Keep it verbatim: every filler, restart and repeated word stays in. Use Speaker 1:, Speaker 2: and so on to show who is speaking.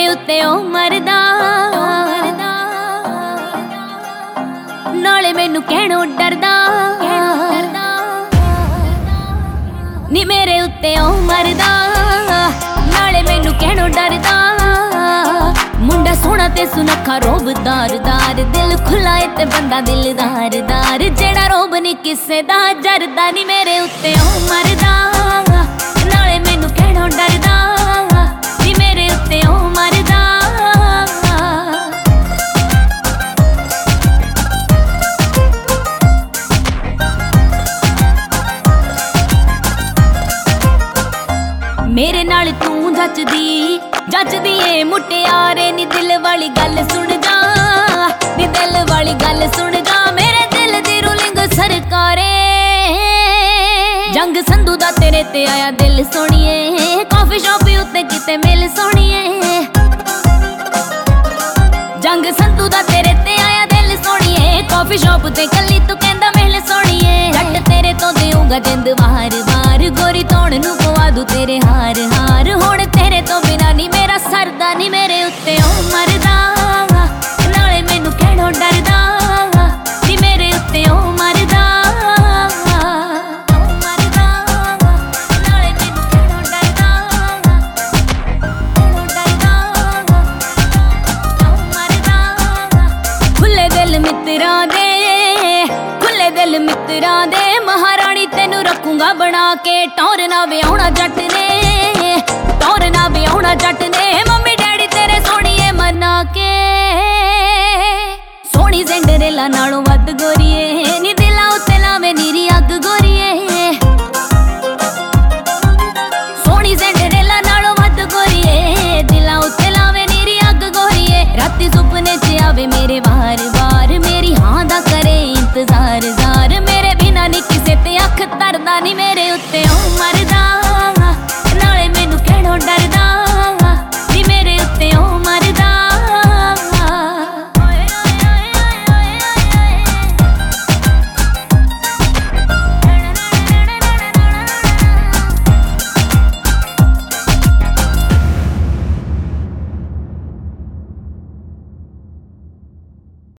Speaker 1: उत्ते ओ मरदा नाले मैनू कहणों डरदा नी मेरे उत्ते ओ मरदा नाले मैनू कहणों डरदा मुंडा सोहना ते सुनखा रोबदार दार दिल खुला है ते बंदा दिलदार दार जेड़ा रोब नी किसे दा जरदा नी मेरे उत्ते ओ मरदा नाले मैनू कहणों डरदा नी मेरे उत्ते ओ मरदा मेरे नाल तू जचदी जचदी ए मुटियारे नी दिल वाली गल सुन जा नी दिल वाली गल सुन जा मेरे दिल दी रूलिंग सरकारे जंग संधू दा तेरे ते आया दिल सोनिए कॉफी शॉप उत्ते किते मिल सोनिए जंग संधू दा तेरे ते आया दिल सोनिए कॉफी शॉप ते कली तू कहंदा मिल सोनिए जट तेरे तो देऊंगा जिंद वार वार गोरी तोड़ नू पवा दू तेरे हार हार हुण तेरे तो बिना नी मेरा सरदा नी मेरे उत्ते ओ मरदा नाले मैनू कहणों डरदा नी मेरे उत्ते ओ मरदा मरदा नाले मैनू कहणों डरदा कहणों डरदा मरदा खुले दिल मित्तरां दे खुले दिल मित्तरां दे महारानी तेनू रखूंगा बना के टौर ना व्याहुणा जट ने टौर ना व्याहुणा जट ने मम्मी डैडी तेरे सोहणीए मना के सोहणी सिंडरेला नालों वध गोरीए नी